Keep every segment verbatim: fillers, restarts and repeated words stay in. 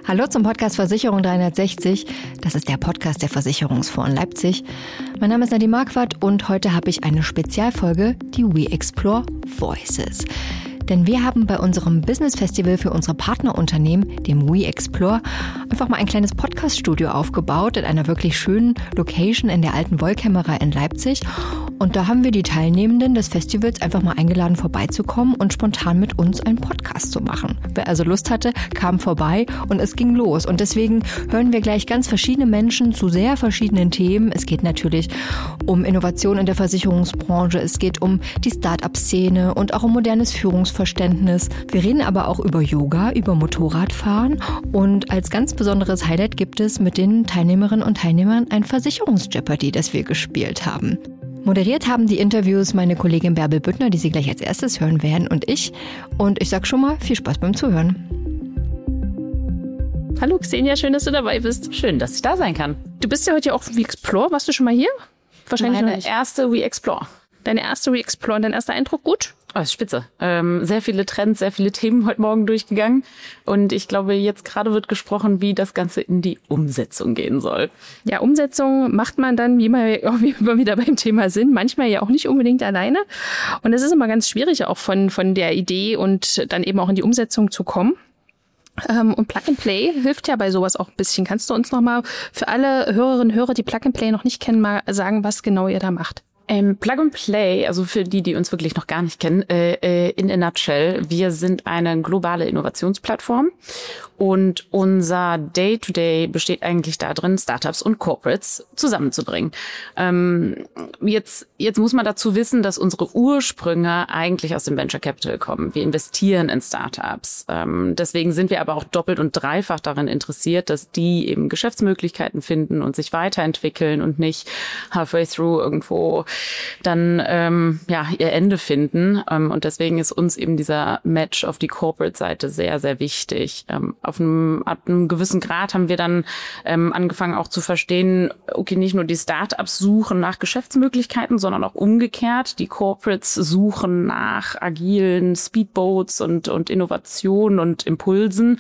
Hallo zum Podcast Versicherung dreihundertsechzig. Das ist der Podcast der Versicherungsfonds in Leipzig. Mein Name ist Nadine Marquardt und heute habe ich eine Spezialfolge, die We Explore Voices. Denn wir haben bei unserem Business Festival für unsere Partnerunternehmen, dem We Explore, einfach mal ein kleines Podcast-Studio aufgebaut in einer wirklich schönen Location in der alten Wollkämmerei in Leipzig. Und da haben wir die Teilnehmenden des Festivals einfach mal eingeladen, vorbeizukommen und spontan mit uns einen Podcast zu machen. Wer also Lust hatte, kam vorbei und es ging los. Und deswegen hören wir gleich ganz verschiedene Menschen zu sehr verschiedenen Themen. Es geht natürlich um Innovation in der Versicherungsbranche, es geht um die Start-up-Szene und auch um modernes Führungsverständnis. Wir reden aber auch über Yoga, über Motorradfahren und als ganz besonderes Highlight gibt es mit den Teilnehmerinnen und Teilnehmern ein Versicherungs-Jeopardy, das wir gespielt haben. Moderiert haben die Interviews meine Kollegin Bärbel Büttner, die Sie gleich als erstes hören werden, und ich. Und ich sag schon mal, viel Spaß beim Zuhören. Hallo Xenia, schön, dass du dabei bist. Schön, dass ich da sein kann. Du bist ja heute ja auch We Explore. Warst du schon mal hier? Wahrscheinlich Meine noch nicht. erste We Explore. Deine erste We Explore und dein erster Eindruck gut? Oh, ist spitze. Ähm, sehr viele Trends, sehr viele Themen heute Morgen durchgegangen. Und ich glaube, jetzt gerade wird gesprochen, wie das Ganze in die Umsetzung gehen soll. Ja, Umsetzung macht man dann, wie wir immer wieder beim Thema sind, manchmal ja auch nicht unbedingt alleine. Und es ist immer ganz schwierig, auch von, von der Idee und dann eben auch in die Umsetzung zu kommen. Und Plug and Play hilft ja bei sowas auch ein bisschen. Kannst du uns nochmal für alle Hörerinnen und Hörer, die Plug and Play noch nicht kennen, mal sagen, was genau ihr da macht? Ähm, Plug and Play, also für die, die uns wirklich noch gar nicht kennen, äh, in a nutshell, wir sind eine globale Innovationsplattform und unser Day-to-Day besteht eigentlich darin, Startups und Corporates zusammenzubringen. Ähm, jetzt, jetzt muss man dazu wissen, dass unsere Ursprünge eigentlich aus dem Venture Capital kommen. Wir investieren in Startups. Ähm, deswegen sind wir aber auch doppelt und dreifach daran interessiert, dass die eben Geschäftsmöglichkeiten finden und sich weiterentwickeln und nicht halfway through irgendwo dann ähm, ja ihr Ende finden. Ähm, und deswegen ist uns eben dieser Match auf die Corporate-Seite sehr, sehr wichtig. Ähm, auf einem, ab einem gewissen Grad haben wir dann ähm, angefangen auch zu verstehen, okay, nicht nur die Startups suchen nach Geschäftsmöglichkeiten, sondern auch umgekehrt. Die Corporates suchen nach agilen Speedboats und, und Innovationen und Impulsen.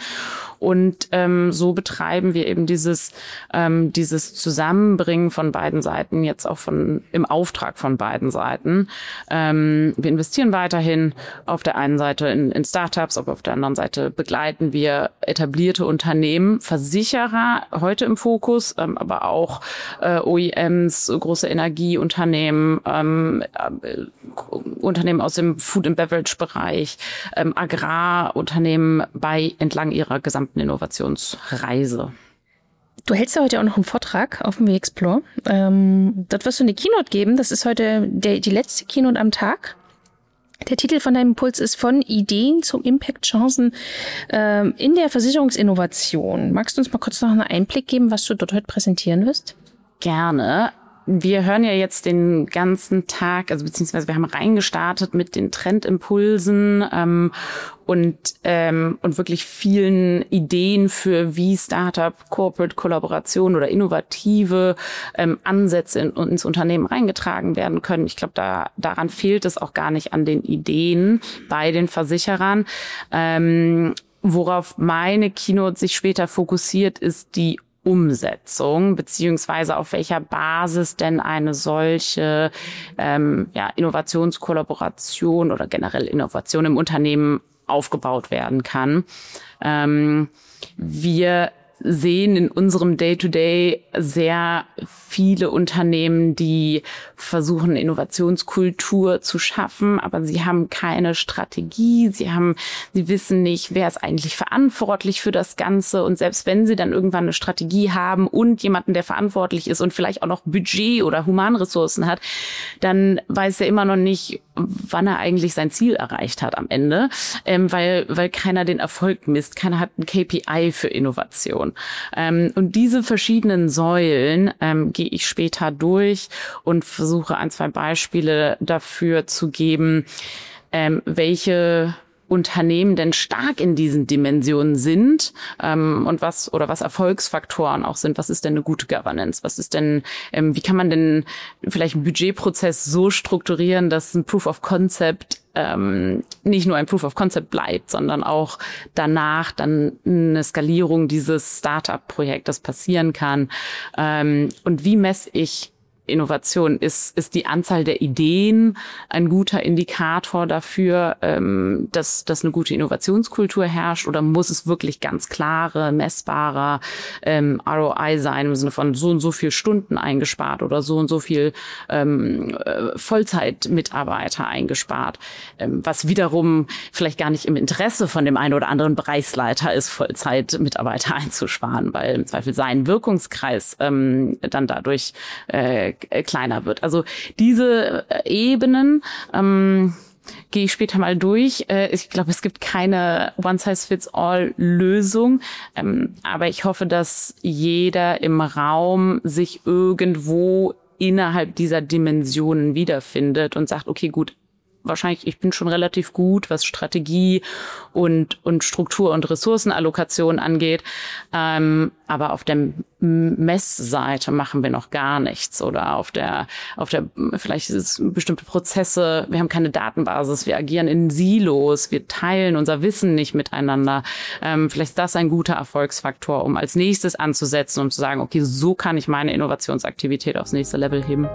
Und ähm, so betreiben wir eben dieses, ähm, dieses Zusammenbringen von beiden Seiten, jetzt auch von im Auftrag von beiden Seiten. Ähm, wir investieren weiterhin auf der einen Seite in, in Startups, aber auf der anderen Seite begleiten wir etablierte Unternehmen, Versicherer heute im Fokus, ähm, aber auch äh, O E Ms, große Energieunternehmen, ähm, äh, Unternehmen aus dem Food- and Beverage-Bereich, ähm, Agrarunternehmen bei entlang ihrer gesamten Innovationsreise. Du hältst ja heute auch noch einen Vortrag auf dem We Explore. Ähm, dort wirst du eine Keynote geben. Das ist heute der, die letzte Keynote am Tag. Der Titel von deinem Impuls ist von Ideen zum Impact-Chancen ähm, in der Versicherungsinnovation. Magst du uns mal kurz noch einen Einblick geben, was du dort heute präsentieren wirst? Gerne. Wir hören ja jetzt den ganzen Tag, also beziehungsweise wir haben reingestartet mit den Trendimpulsen ähm, und ähm, und wirklich vielen Ideen für wie Startup, Corporate Kollaboration oder innovative ähm, Ansätze in, ins Unternehmen reingetragen werden können. Ich glaube, da daran fehlt es auch gar nicht an den Ideen bei den Versicherern. Ähm, worauf meine Keynote sich später fokussiert, ist die Umsetzung, beziehungsweise auf welcher Basis denn eine solche ähm, ja, Innovationskollaboration oder generell Innovation im Unternehmen aufgebaut werden kann. Ähm, wir sehen in unserem Day-to-Day sehr viele Unternehmen, die versuchen, Innovationskultur zu schaffen, aber sie haben keine Strategie, sie haben, sie wissen nicht, wer ist eigentlich verantwortlich für das Ganze, und selbst wenn sie dann irgendwann eine Strategie haben und jemanden, der verantwortlich ist und vielleicht auch noch Budget oder Humanressourcen hat, dann weiß er immer noch nicht, wann er eigentlich sein Ziel erreicht hat am Ende, ähm, weil, weil keiner den Erfolg misst, keiner hat ein K P I für Innovation. Ähm, und diese verschiedenen Säulen ähm, gehe ich später durch und versuche ein, zwei Beispiele dafür zu geben, ähm, welche Unternehmen denn stark in diesen Dimensionen sind ähm, und was oder was Erfolgsfaktoren auch sind. Was ist denn eine gute Governance? Was ist denn, ähm, wie kann man denn vielleicht einen Budgetprozess so strukturieren, dass ein Proof of Concept ähm, nicht nur ein Proof of Concept bleibt, sondern auch danach dann eine Skalierung dieses Startup-Projektes passieren kann. Ähm, und wie messe ich Innovation? Ist, ist die Anzahl der Ideen ein guter Indikator dafür, ähm, dass, dass eine gute Innovationskultur herrscht? Oder muss es wirklich ganz klare, messbare ähm, R O I sein, im Sinne von so und so viel Stunden eingespart oder so und so viel ähm, äh, Vollzeitmitarbeiter eingespart? Ähm, was wiederum vielleicht gar nicht im Interesse von dem einen oder anderen Bereichsleiter ist, Vollzeitmitarbeiter einzusparen, weil im Zweifel sein Wirkungskreis ähm, dann dadurch äh, kleiner wird. Also diese Ebenen ähm, gehe ich später mal durch. Äh, ich glaube, es gibt keine One-Size-Fits-All-Lösung, ähm, aber ich hoffe, dass jeder im Raum sich irgendwo innerhalb dieser Dimensionen wiederfindet und sagt, okay, gut, wahrscheinlich, ich bin schon relativ gut, was Strategie und und Struktur und Ressourcenallokation angeht. Ähm, aber auf der Messseite machen wir noch gar nichts. Oder auf der, auf der, vielleicht ist es bestimmte Prozesse, wir haben keine Datenbasis, wir agieren in Silos, wir teilen unser Wissen nicht miteinander. Ähm, vielleicht ist das ein guter Erfolgsfaktor, um als nächstes anzusetzen, um zu sagen, okay, so kann ich meine Innovationsaktivität aufs nächste Level heben.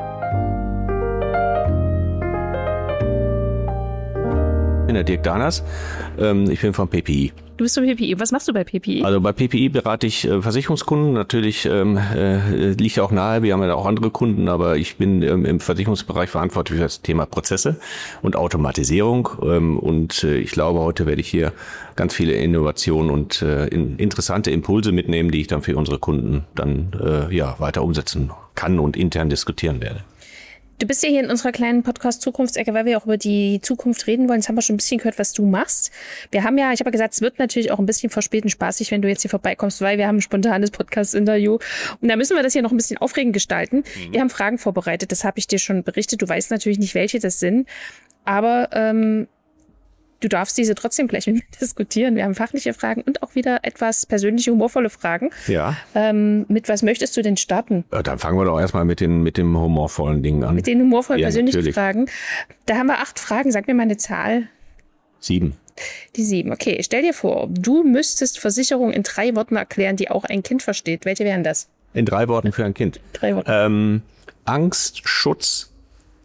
Ich bin der Dirk Dahners, ich bin von P P I. Du bist von P P I. Was machst du bei P P I? Also bei P P I berate ich äh, Versicherungskunden. Natürlich ähm, äh, liegt auch nahe, wir haben ja auch andere Kunden, aber ich bin ähm, im Versicherungsbereich verantwortlich für das Thema Prozesse und Automatisierung. Ähm, und äh, ich glaube, heute werde ich hier ganz viele Innovationen und äh, in, interessante Impulse mitnehmen, die ich dann für unsere Kunden dann äh, ja weiter umsetzen kann und intern diskutieren werde. Du bist ja hier in unserer kleinen Podcast-Zukunftsecke, weil wir auch über die Zukunft reden wollen. Jetzt haben wir schon ein bisschen gehört, was du machst. Wir haben ja, ich habe ja gesagt, es wird natürlich auch ein bisschen verspätet spaßig, wenn du jetzt hier vorbeikommst, weil wir haben ein spontanes Podcast-Interview. Und da müssen wir das hier noch ein bisschen aufregend gestalten. Mhm. Wir haben Fragen vorbereitet, das habe ich dir schon berichtet. Du weißt natürlich nicht, welche das sind. Aber ähm, du darfst diese trotzdem gleich mit mir diskutieren. Wir haben fachliche Fragen und auch wieder etwas persönliche, humorvolle Fragen. Ja. Ähm, mit was möchtest du denn starten? Ja, dann fangen wir doch erstmal mit den, mit dem humorvollen Dingen an. Mit den humorvollen ja, persönlichen natürlich. Fragen. Da haben wir acht Fragen. Sag mir mal eine Zahl. Sieben. Die sieben. Okay, stell dir vor, du müsstest Versicherung in drei Worten erklären, die auch ein Kind versteht. Welche wären das? In drei Worten für ein Kind. Drei Worte. Ähm, Angst, Schutz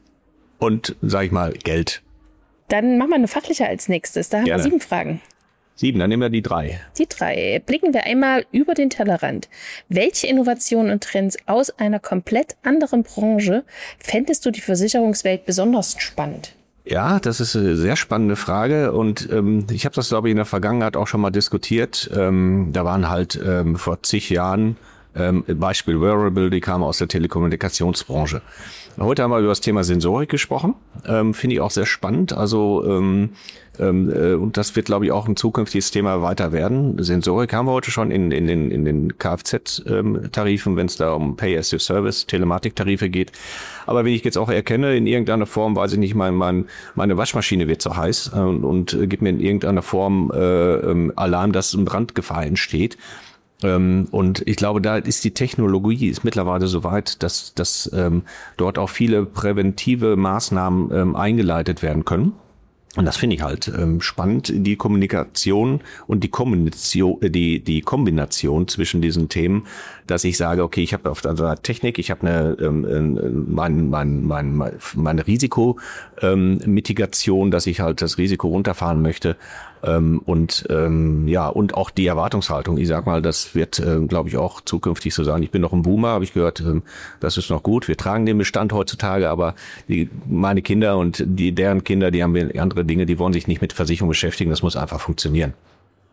und, sag ich mal, Geld. Dann machen wir eine fachliche als nächstes. Da haben Gerne. wir sieben Fragen. Sieben, dann nehmen wir die drei. Die drei. Blicken wir einmal über den Tellerrand. Welche Innovationen und Trends aus einer komplett anderen Branche fändest du die Versicherungswelt besonders spannend? Ja, das ist eine sehr spannende Frage und ähm, ich habe das, glaube ich, in der Vergangenheit auch schon mal diskutiert. Ähm, da waren halt ähm, vor zig Jahren ähm, Beispiel Wearable, die kamen aus der Telekommunikationsbranche. Heute haben wir über das Thema Sensorik gesprochen, ähm, finde ich auch sehr spannend. Also ähm, ähm, äh, und das wird, glaube ich, auch ein zukünftiges Thema weiter werden. Sensorik haben wir heute schon in, in den in den Kfz-Tarifen, ähm, wenn es da um Pay-as-you-Service, Telematiktarife geht. Aber wenn ich jetzt auch erkenne, in irgendeiner Form, weiß ich nicht, mein, mein, meine Waschmaschine wird so heiß äh, und, und äh, gibt mir in irgendeiner Form äh, ähm, Alarm, dass eine Brandgefahr entsteht. Ähm, und ich glaube, da ist die Technologie ist mittlerweile so weit, dass, dass ähm, dort auch viele präventive Maßnahmen ähm, eingeleitet werden können. Und das finde ich halt ähm, spannend, die Kommunikation und die Kombination, die die Kombination zwischen diesen Themen, dass ich sage, okay, ich habe auf der Seite Technik, ich habe eine ähm, mein, mein, mein, meine Risikomitigation, ähm, dass ich halt das Risiko runterfahren möchte. Ähm, und ähm, ja und auch die Erwartungshaltung. Ich sag mal, das wird, ähm, glaube ich, auch zukünftig so sein. Ich bin noch ein Boomer, habe ich gehört, ähm, das ist noch gut. Wir tragen den Bestand heutzutage, aber die, meine Kinder und die deren Kinder, die haben andere Dinge, die wollen sich nicht mit Versicherung beschäftigen. Das muss einfach funktionieren.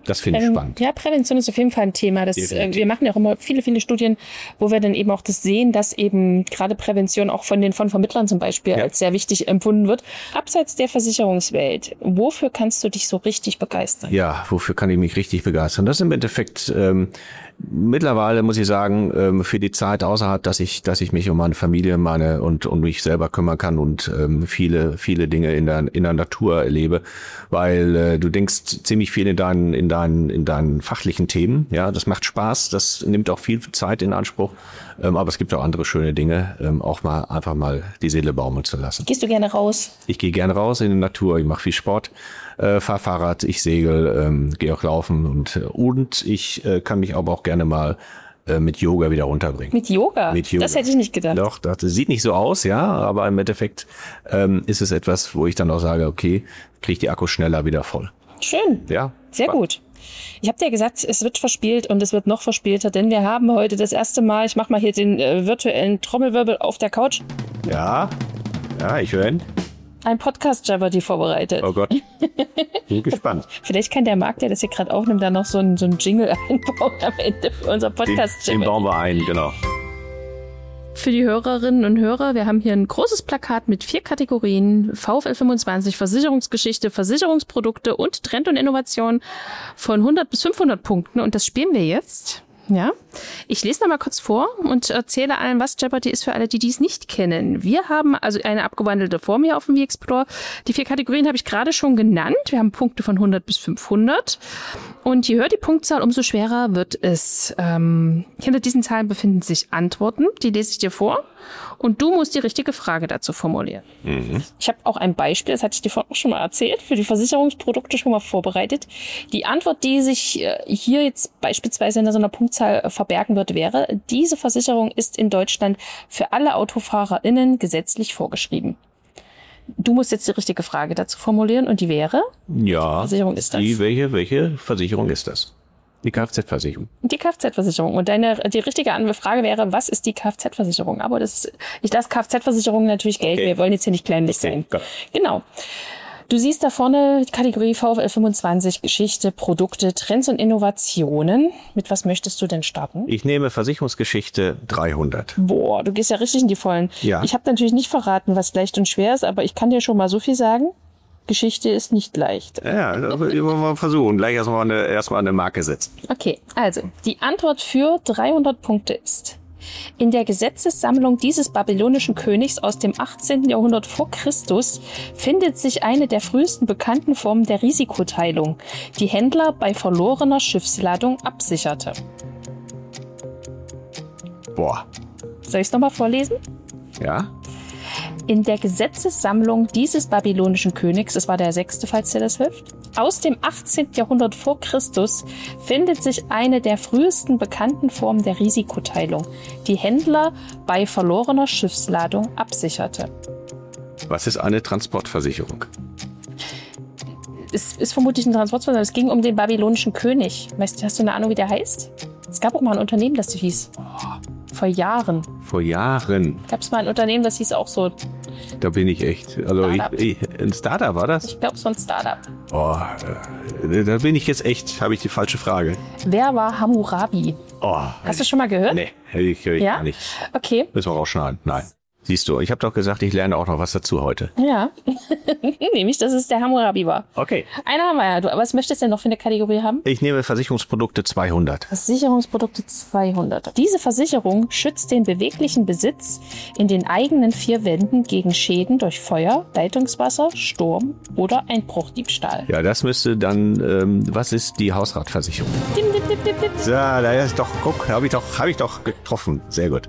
Das finde ich ähm, spannend. Ja, Prävention ist auf jeden Fall ein Thema. Das, äh, wir machen ja auch immer viele, viele Studien, wo wir dann eben auch das sehen, dass eben gerade Prävention auch von den von Vermittlern zum Beispiel ja. als sehr wichtig empfunden wird. Abseits der Versicherungswelt, wofür kannst du dich so richtig begeistern? Ja, wofür kann ich mich richtig begeistern? Das ist im Endeffekt ähm, mittlerweile, muss ich sagen, ähm, für die Zeit außerhalb, dass ich, dass ich mich um meine Familie, meine und und mich selber kümmern kann und ähm, viele, viele Dinge in der in der Natur erlebe, weil äh, du denkst ziemlich viel in deinen in deinen in deinen fachlichen Themen. Ja, das macht Spaß, das nimmt auch viel Zeit in Anspruch, ähm, aber es gibt auch andere schöne Dinge, ähm, auch mal einfach mal die Seele baumeln zu lassen. Gehst du gerne raus? Ich gehe gerne raus in die Natur, ich mache viel Sport. Äh, fahr Fahrrad, ich segel, ähm, gehe auch laufen und und ich äh, kann mich aber auch gerne mal äh, mit Yoga wieder runterbringen. Mit Yoga? Mit Yoga? Das hätte ich nicht gedacht. Doch, das sieht nicht so aus, ja, aber im Endeffekt ähm, ist es etwas, wo ich dann auch sage, okay, kriege ich die Akkus schneller wieder voll. Schön. Ja. Sehr gut. Ich habe dir gesagt, es wird verspielt und es wird noch verspielter, denn wir haben heute das erste Mal, ich mache mal hier den äh, virtuellen Trommelwirbel auf der Couch. Ja, ja, ich höre ihn. Ein Podcast-Jeopardy vorbereitet. Oh Gott, bin gespannt. Vielleicht kann der Marc, der das hier gerade aufnimmt, da noch so einen so einen Jingle einbauen am Ende für unser Podcast-Jeopardy. Den, den bauen wir ein, genau. Für die Hörerinnen und Hörer, wir haben hier ein großes Plakat mit vier Kategorien. VfL fünfundzwanzig, Versicherungsgeschichte, Versicherungsprodukte und Trend und Innovation von hundert bis fünfhundert Punkten. Und das spielen wir jetzt. Ja, ich lese noch mal kurz vor und erzähle allen, was Jeopardy ist für alle, die dies nicht kennen. Wir haben also eine abgewandelte Form hier auf dem V-Explorer. Die vier Kategorien habe ich gerade schon genannt. Wir haben Punkte von hundert bis fünfhundert. Und je höher die Punktzahl, umso schwerer wird es. Ähm, hinter diesen Zahlen befinden sich Antworten. Die lese ich dir vor. Und du musst die richtige Frage dazu formulieren. Mhm. Ich habe auch ein Beispiel, das hatte ich dir vorhin auch schon mal erzählt, für die Versicherungsprodukte schon mal vorbereitet. Die Antwort, die sich hier jetzt beispielsweise in so einer Punktzahl verbergen wird, wäre, diese Versicherung ist in Deutschland für alle AutofahrerInnen gesetzlich vorgeschrieben. Du musst jetzt die richtige Frage dazu formulieren und die wäre? Ja, Versicherung ist das? Die, welche, welche Versicherung ist das? Die Kfz-Versicherung. Die Kfz-Versicherung. Und deine, die richtige Frage wäre, was ist die Kfz-Versicherung? Aber das ist, ich lasse Kfz-Versicherungen natürlich gelten. Okay. Wir wollen jetzt hier nicht kleinlich okay. sein. Go. Genau. Du siehst da vorne die Kategorie VfL fünfundzwanzig, Geschichte, Produkte, Trends und Innovationen. Mit was möchtest du denn starten? Ich nehme Versicherungsgeschichte dreihundert. Boah, du gehst ja richtig in die Vollen. Ja. Ich habe natürlich nicht verraten, was leicht und schwer ist, aber ich kann dir schon mal so viel sagen. Geschichte ist nicht leicht. Ja, das wollen wir mal versuchen. Gleich erstmal eine, erstmal eine Marke setzen. Okay, also die Antwort für dreihundert Punkte ist: In der Gesetzessammlung dieses babylonischen Königs aus dem achtzehnten Jahrhundert vor Christus findet sich eine der frühesten bekannten Formen der Risikoteilung, die Händler bei verlorener Schiffsladung absicherte. Boah. Soll ich es nochmal vorlesen? Ja. In der Gesetzessammlung dieses babylonischen Königs, das war der sechste, falls dir das hilft, aus dem achtzehnten Jahrhundert vor Christus findet sich eine der frühesten bekannten Formen der Risikoteilung, die Händler bei verlorener Schiffsladung absicherte. Was ist eine Transportversicherung? Es ist vermutlich ein Transportversicherung, es ging um den babylonischen König. Weißt du, hast du eine Ahnung, wie der heißt? Es gab auch mal ein Unternehmen, das so hieß. Vor Jahren. Vor Jahren. Gab es mal ein Unternehmen, das hieß auch so. Da bin ich echt. Also ich, ich, ein Startup war das? Ich glaube, so ein Startup. Oh, äh, da bin ich jetzt echt. Habe ich die falsche Frage. Wer war Hammurabi? Oh, Hast du schon mal gehört? Nee, hätte ich, hör ich ja? gar nicht. Okay. Müssen wir rausschneiden. Nein. Siehst du, ich habe doch gesagt, ich lerne auch noch was dazu heute. Ja, nämlich, dass es der Hammurabi war. Okay. Einer haben wir ja. Du, aber was möchtest du denn noch für eine Kategorie haben? Ich nehme Versicherungsprodukte zweihundert. Versicherungsprodukte zweihundert. Diese Versicherung schützt den beweglichen Besitz in den eigenen vier Wänden gegen Schäden durch Feuer, Leitungswasser, Sturm oder Einbruchdiebstahl. Ja, das müsste dann, ähm, was ist die Hausratversicherung? Dim, dim, dim, dim, dim. So, da ist doch, guck, habe ich doch, habe ich doch getroffen. Sehr gut.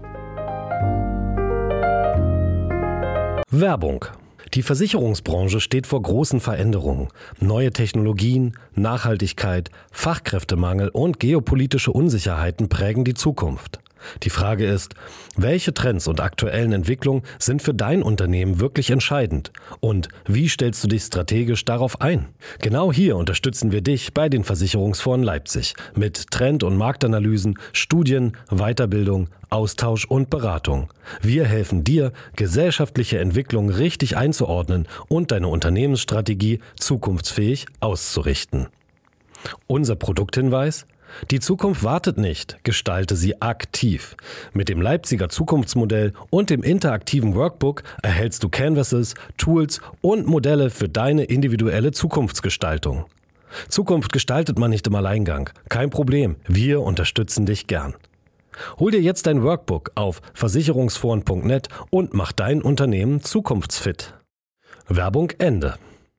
Werbung. Die Versicherungsbranche steht vor großen Veränderungen. Neue Technologien, Nachhaltigkeit, Fachkräftemangel und geopolitische Unsicherheiten prägen die Zukunft. Die Frage ist, welche Trends und aktuellen Entwicklungen sind für dein Unternehmen wirklich entscheidend? Und wie stellst du dich strategisch darauf ein? Genau hier unterstützen wir dich bei den Versicherungsfonds Leipzig mit Trend- und Marktanalysen, Studien, Weiterbildung, Austausch und Beratung. Wir helfen dir, gesellschaftliche Entwicklungen richtig einzuordnen und deine Unternehmensstrategie zukunftsfähig auszurichten. Unser Produkthinweis? Die Zukunft wartet nicht, gestalte sie aktiv. Mit dem Leipziger Zukunftsmodell und dem interaktiven Workbook erhältst du Canvases, Tools und Modelle für deine individuelle Zukunftsgestaltung. Zukunft gestaltet man nicht im Alleingang. Kein Problem, wir unterstützen dich gern. Hol dir jetzt dein Workbook auf versicherungsforen punkt net und mach dein Unternehmen zukunftsfit. Werbung Ende.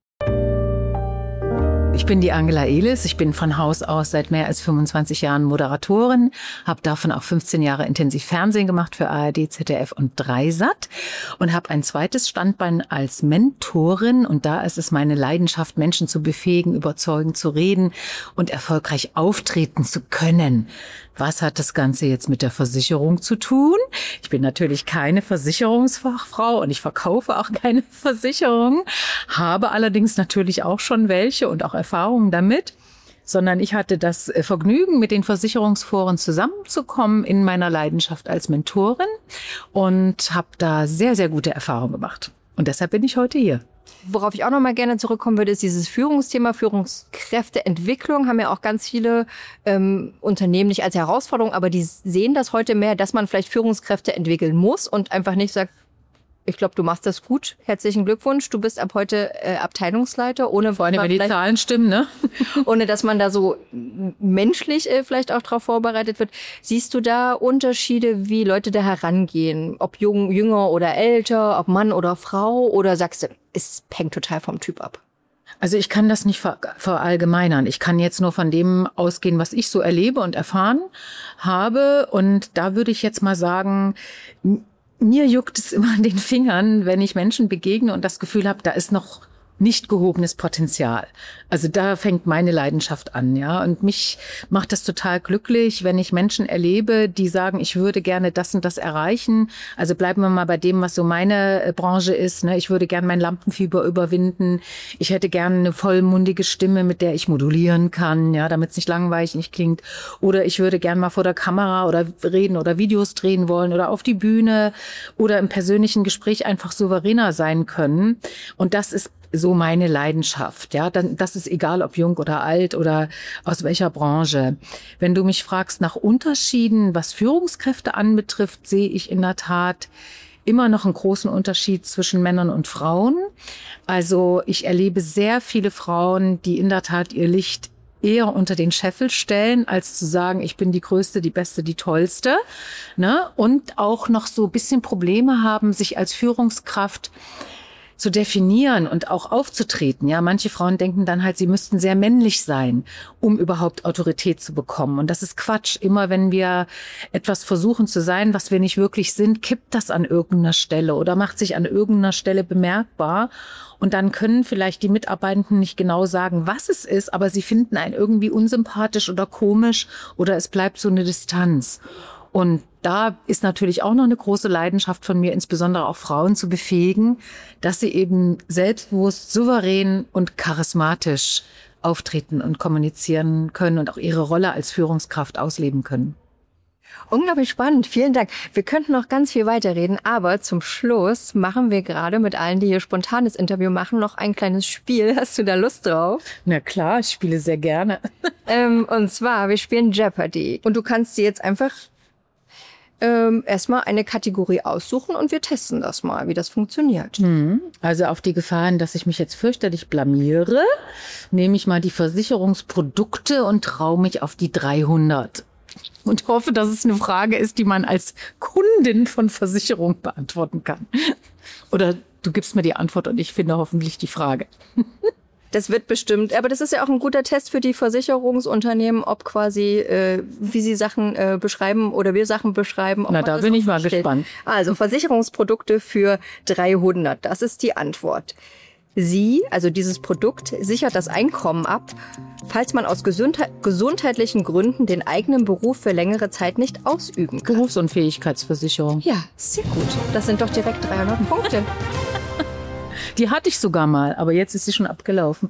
Ich bin die Angela Elis. Ich bin von Haus aus seit mehr als fünfundzwanzig Jahren Moderatorin, habe davon auch fünfzehn Jahre intensiv Fernsehen gemacht für A R D, Z D F und Dreisat und habe ein zweites Standbein als Mentorin. Und da ist es meine Leidenschaft, Menschen zu befähigen, überzeugen, zu reden und erfolgreich auftreten zu können. Was hat das Ganze jetzt mit der Versicherung zu tun? Ich bin natürlich keine Versicherungsfachfrau und ich verkaufe auch keine Versicherung, habe allerdings natürlich auch schon welche und auch Erfahrungen damit, sondern ich hatte das Vergnügen, mit den Versicherungsforen zusammenzukommen in meiner Leidenschaft als Mentorin und habe da sehr, sehr gute Erfahrungen gemacht. Und deshalb bin ich heute hier. Worauf ich auch noch mal gerne zurückkommen würde, ist dieses Führungsthema, Führungskräfteentwicklung. Haben ja auch ganz viele ähm, Unternehmen nicht als Herausforderung, aber die sehen das heute mehr, dass man vielleicht Führungskräfte entwickeln muss und einfach nicht sagt, ich glaube, du machst das gut. Herzlichen Glückwunsch. Du bist ab heute äh, Abteilungsleiter, ohne vor allem, wenn die Zahlen stimmen, ne? Ohne dass man da so menschlich äh, vielleicht auch drauf vorbereitet wird. Siehst du da Unterschiede, wie Leute da herangehen? Ob jung, jünger oder älter, ob Mann oder Frau? Oder sagst du, es hängt total vom Typ ab? Also ich kann das nicht ver- verallgemeinern. Ich kann jetzt nur von dem ausgehen, was ich so erlebe und erfahren habe. Und da würde ich jetzt mal sagen, mir juckt es immer an den Fingern, wenn ich Menschen begegne und das Gefühl habe, da ist noch nicht gehobenes Potenzial. Also da fängt meine Leidenschaft an, ja. Und mich macht das total glücklich, wenn ich Menschen erlebe, die sagen, ich würde gerne das und das erreichen. Also bleiben wir mal bei dem, was so meine Branche ist, ne? Ich würde gerne mein Lampenfieber überwinden. Ich hätte gerne eine vollmundige Stimme, mit der ich modulieren kann, ja, damit es nicht langweilig nicht klingt. Oder ich würde gerne mal vor der Kamera oder reden oder Videos drehen wollen oder auf die Bühne oder im persönlichen Gespräch einfach souveräner sein können. Und das ist so meine Leidenschaft, ja, dann, das ist egal, ob jung oder alt oder aus welcher Branche. Wenn du mich fragst nach Unterschieden, was Führungskräfte anbetrifft, sehe ich in der Tat immer noch einen großen Unterschied zwischen Männern und Frauen. Also ich erlebe sehr viele Frauen, die in der Tat ihr Licht eher unter den Scheffel stellen, als zu sagen, ich bin die Größte, die Beste, die Tollste, ne? Und auch noch so ein bisschen Probleme haben, sich als Führungskraft zu definieren und auch aufzutreten. Ja, manche Frauen denken dann halt, sie müssten sehr männlich sein, um überhaupt Autorität zu bekommen. Und das ist Quatsch. Immer wenn wir etwas versuchen zu sein, was wir nicht wirklich sind, kippt das an irgendeiner Stelle oder macht sich an irgendeiner Stelle bemerkbar. Und dann können vielleicht die Mitarbeitenden nicht genau sagen, was es ist, aber sie finden einen irgendwie unsympathisch oder komisch oder es bleibt so eine Distanz. Und da ist natürlich auch noch eine große Leidenschaft von mir, insbesondere auch Frauen zu befähigen, dass sie eben selbstbewusst, souverän und charismatisch auftreten und kommunizieren können und auch ihre Rolle als Führungskraft ausleben können. Unglaublich spannend. Vielen Dank. Wir könnten noch ganz viel weiterreden, aber zum Schluss machen wir gerade mit allen, die hier spontanes Interview machen, noch ein kleines Spiel. Hast du da Lust drauf? Na klar, ich spiele sehr gerne. ähm, und zwar, wir spielen Jeopardy. Und du kannst dir jetzt einfach Ähm, erstmal eine Kategorie aussuchen und wir testen das mal, wie das funktioniert. Hm. Also auf die Gefahren, dass ich mich jetzt fürchterlich blamiere, nehme ich mal die Versicherungsprodukte und traue mich auf die dreihundert. Und hoffe, dass es eine Frage ist, die man als Kundin von Versicherung beantworten kann. Oder du gibst mir die Antwort und ich finde hoffentlich die Frage. Das wird bestimmt, aber das ist ja auch ein guter Test für die Versicherungsunternehmen, ob quasi, äh, wie sie Sachen äh, beschreiben oder wir Sachen beschreiben. Ob Na, da bin ich mal gespannt. Also Versicherungsprodukte für dreihundert, das ist die Antwort. Sie, also dieses Produkt, sichert das Einkommen ab, falls man aus gesundheit- gesundheitlichen Gründen den eigenen Beruf für längere Zeit nicht ausüben kann. Berufsunfähigkeitsversicherung. Ja, sehr gut. Das sind doch direkt dreihundert Punkte. Die hatte ich sogar mal, aber jetzt ist sie schon abgelaufen.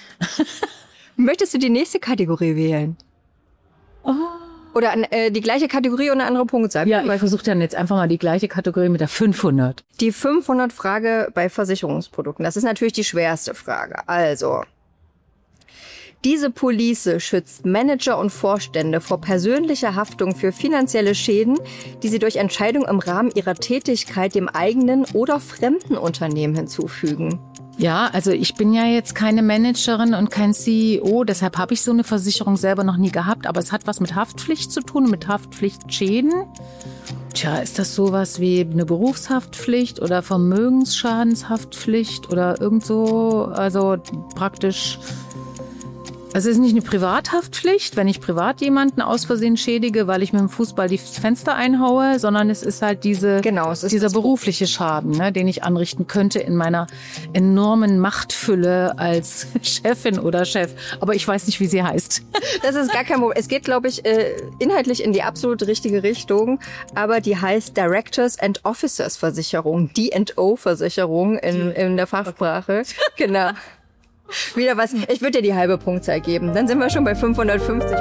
Möchtest du die nächste Kategorie wählen? Oh. Oder an, äh, die gleiche Kategorie und eine andere Punktzahl? Ja, ich versuche dann jetzt einfach mal die gleiche Kategorie mit der fünfhundert. Die fünfhundert-Frage bei Versicherungsprodukten. Das ist natürlich die schwerste Frage. Also, Diese Police schützt Manager und Vorstände vor persönlicher Haftung für finanzielle Schäden, die sie durch Entscheidungen im Rahmen ihrer Tätigkeit dem eigenen oder fremden Unternehmen hinzufügen. Ja, also ich bin ja jetzt keine Managerin und kein C E O, deshalb habe ich so eine Versicherung selber noch nie gehabt, aber es hat was mit Haftpflicht zu tun, mit Haftpflichtschäden. Tja, ist das sowas wie eine Berufshaftpflicht oder Vermögensschadenshaftpflicht oder irgend so, also praktisch... Also es ist nicht eine Privathaftpflicht, wenn ich privat jemanden aus Versehen schädige, weil ich mit dem Fußball das Fenster einhaue, sondern es ist halt diese, genau, es ist dieser berufliche Schaden, ne, den ich anrichten könnte in meiner enormen Machtfülle als Chefin oder Chef. Aber ich weiß nicht, wie sie heißt. Das ist gar kein Problem. Es geht, glaube ich, inhaltlich in die absolut richtige Richtung, aber die heißt Directors and Officers Versicherung, D and O-Versicherung in, in der Fachsprache. Genau. Wieder was. Ich würde dir die halbe Punktzahl geben. Dann sind wir schon bei fünfhundertfünfzig.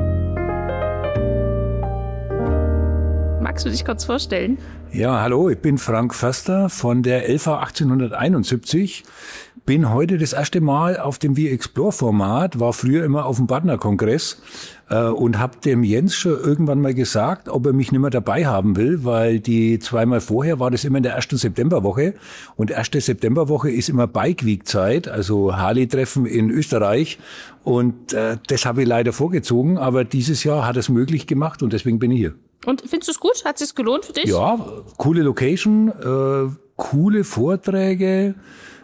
Magst du dich kurz vorstellen? Ja, hallo, ich bin Frank Förster von der L V achtzehnhunderteinundsiebzig. Bin heute das erste Mal auf dem WeExplore-Format, war früher immer auf dem Partnerkongress äh, und habe dem Jens schon irgendwann mal gesagt, ob er mich nicht mehr dabei haben will, weil die zweimal vorher war das immer in der ersten Septemberwoche und erste Septemberwoche ist immer Bike Week Zeit, also Harley-Treffen in Österreich und äh, das habe ich leider vorgezogen, aber dieses Jahr hat es möglich gemacht und deswegen bin ich hier. Und findest du es gut? Hat es sich gelohnt für dich? Ja, coole Location, äh, coole Vorträge.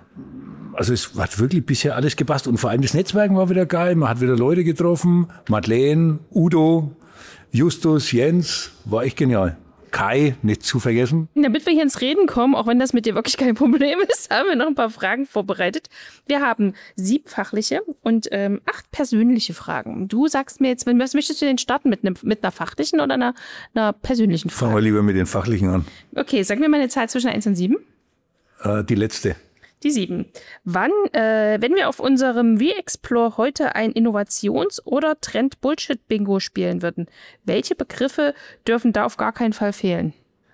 Also es hat wirklich bisher alles gepasst. Und vor allem das Netzwerken war wieder geil. Man hat wieder Leute getroffen. Madeleine, Udo, Justus, Jens. War echt genial. Kai, nicht zu vergessen. Damit wir hier ins Reden kommen, auch wenn das mit dir wirklich kein Problem ist, haben wir noch ein paar Fragen vorbereitet. Wir haben sieben fachliche und ähm, acht persönliche Fragen. Du sagst mir jetzt, was möchtest du denn starten? Mit, einem, mit einer fachlichen oder einer, einer persönlichen Frage? Fangen wir lieber mit den fachlichen an. Okay, sag mir mal eine Zahl zwischen eins und sieben. Äh, die letzte. Die sieben. Wann, äh, wenn wir auf unserem WeExplore heute ein Innovations- oder Trend-Bullshit-Bingo spielen würden, welche Begriffe dürfen da auf gar keinen Fall fehlen?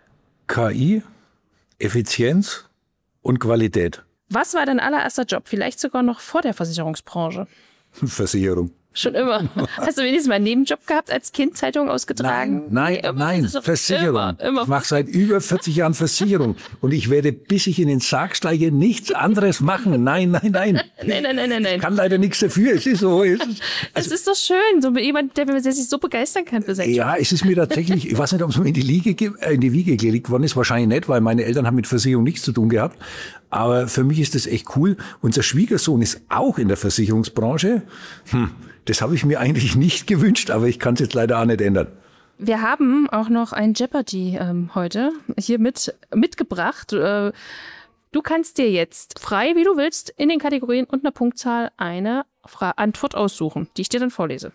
K I, Effizienz und Qualität. Was war dein allererster Job? Vielleicht sogar noch vor der Versicherungsbranche? Versicherung. Schon immer. Hast du wenigstens mal einen Nebenjob gehabt als Kind, Zeitung ausgetragen? Nein, nein, nein, Versicherung. Immer, immer. Ich mache seit über vierzig Jahren Versicherung und ich werde, bis ich in den Sarg steige, nichts anderes machen. Nein, nein, nein. Nein, nein, nein, nein, nein. Ich kann leider nichts dafür. Es ist so. Es ist, also, es ist doch schön, so jemand, der sich so begeistern kann für sein Job. Ja, es ist mir tatsächlich, ich weiß nicht, ob es mir in die, Liege, in die Wiege gelegt worden ist, wahrscheinlich nicht, weil meine Eltern haben mit Versicherung nichts zu tun gehabt. Aber für mich ist das echt cool. Unser Schwiegersohn ist auch in der Versicherungsbranche. Hm. Das habe ich mir eigentlich nicht gewünscht, aber ich kann es jetzt leider auch nicht ändern. Wir haben auch noch ein Jeopardy ähm, heute hier mit, mitgebracht. Äh, du kannst dir jetzt frei, wie du willst, in den Kategorien und einer Punktzahl eine Fra- Antwort aussuchen, die ich dir dann vorlese.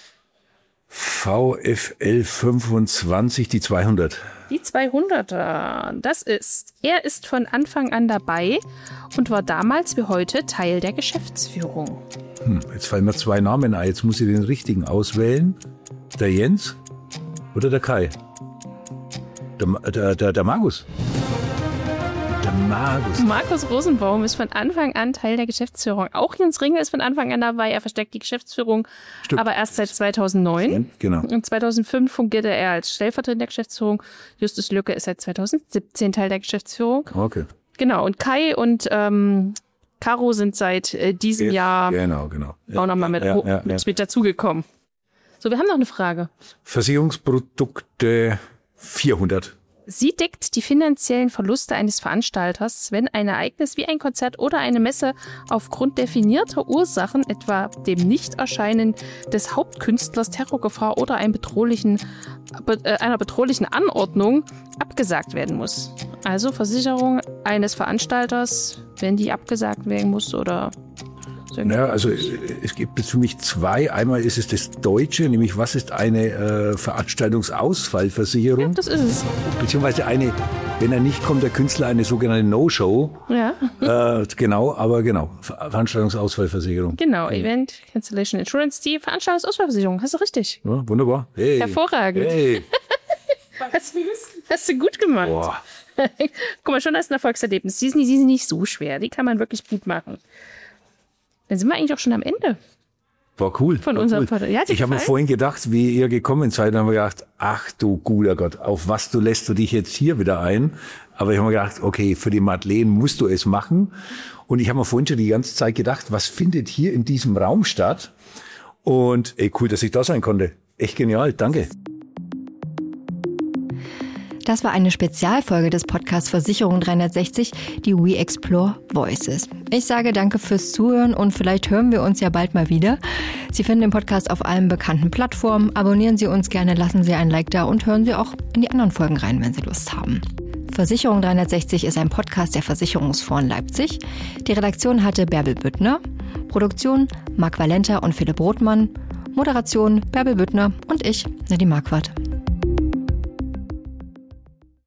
VfL fünfundzwanzig, die zweihundert. Die zweihunderter, das ist, er ist von Anfang an dabei und war damals wie heute Teil der Geschäftsführung. Hm, jetzt fallen mir zwei Namen ein. Jetzt muss ich den richtigen auswählen. Der Jens oder der Kai? Der, der, der, der Markus. Der Markus. Markus Rosenbaum ist von Anfang an Teil der Geschäftsführung. Auch Jens Ringel ist von Anfang an dabei. Er versteckt die Geschäftsführung, Stimmt. aber erst seit zweitausendneun. Genau. Und zweitausendfünf fungierte er als Stellvertreter der Geschäftsführung. Justus Lücke ist seit zweitausendsiebzehn Teil der Geschäftsführung. Okay. Genau. Und Kai und ähm, Caro sind seit äh, diesem Jetzt, Jahr genau, genau. auch nochmal mit, ja, oh, ja, mit, ja. mit dazugekommen. So, wir haben noch eine Frage. Versicherungsprodukte vierhundert. Sie deckt die finanziellen Verluste eines Veranstalters, wenn ein Ereignis wie ein Konzert oder eine Messe aufgrund definierter Ursachen, etwa dem Nichterscheinen des Hauptkünstlers, Terrorgefahr oder einem bedrohlichen, äh, einer bedrohlichen Anordnung, abgesagt werden muss. Also Versicherung eines Veranstalters, wenn die abgesagt werden muss oder... Naja, also es gibt jetzt für mich zwei. Einmal ist es das Deutsche, nämlich was ist eine äh, Veranstaltungsausfallversicherung? Ja, das ist es. Beziehungsweise eine, wenn er nicht kommt, der Künstler eine sogenannte No-Show. Ja. Äh, genau, aber genau, Veranstaltungsausfallversicherung. Genau, Event Cancellation Insurance, die Veranstaltungsausfallversicherung. Hast du richtig. Ja, wunderbar. Hey. Hervorragend. Hey. Hast, hast du gut gemacht. Boah. Guck mal, schon das ist ein Erfolgserlebnis. Die sind, die sind nicht so schwer, die kann man wirklich gut machen. Dann sind wir eigentlich auch schon am Ende. War cool. Von war unserem cool. Vater. Ja, ich habe mir vorhin gedacht, wie ihr gekommen seid, dann habe ich gedacht, ach du guter Gott, auf was du lässt du dich jetzt hier wieder ein? Aber ich habe mir gedacht, okay, für die Madeleine musst du es machen. Und ich habe mir vorhin schon die ganze Zeit gedacht, was findet hier in diesem Raum statt? Und ey, cool, dass ich da sein konnte. Echt genial, danke. Das war eine Spezialfolge des Podcasts Versicherung dreihundertsechzig, die We Explore Voices. Ich sage danke fürs Zuhören und vielleicht hören wir uns ja bald mal wieder. Sie finden den Podcast auf allen bekannten Plattformen. Abonnieren Sie uns gerne, lassen Sie ein Like da und hören Sie auch in die anderen Folgen rein, wenn Sie Lust haben. Versicherung dreihundertsechzig ist ein Podcast der Versicherungsfonds Leipzig. Die Redaktion hatte Bärbel Büttner, Produktion Marc Valenta und Philipp Rothmann, Moderation Bärbel Büttner und ich, Nadine Marquardt.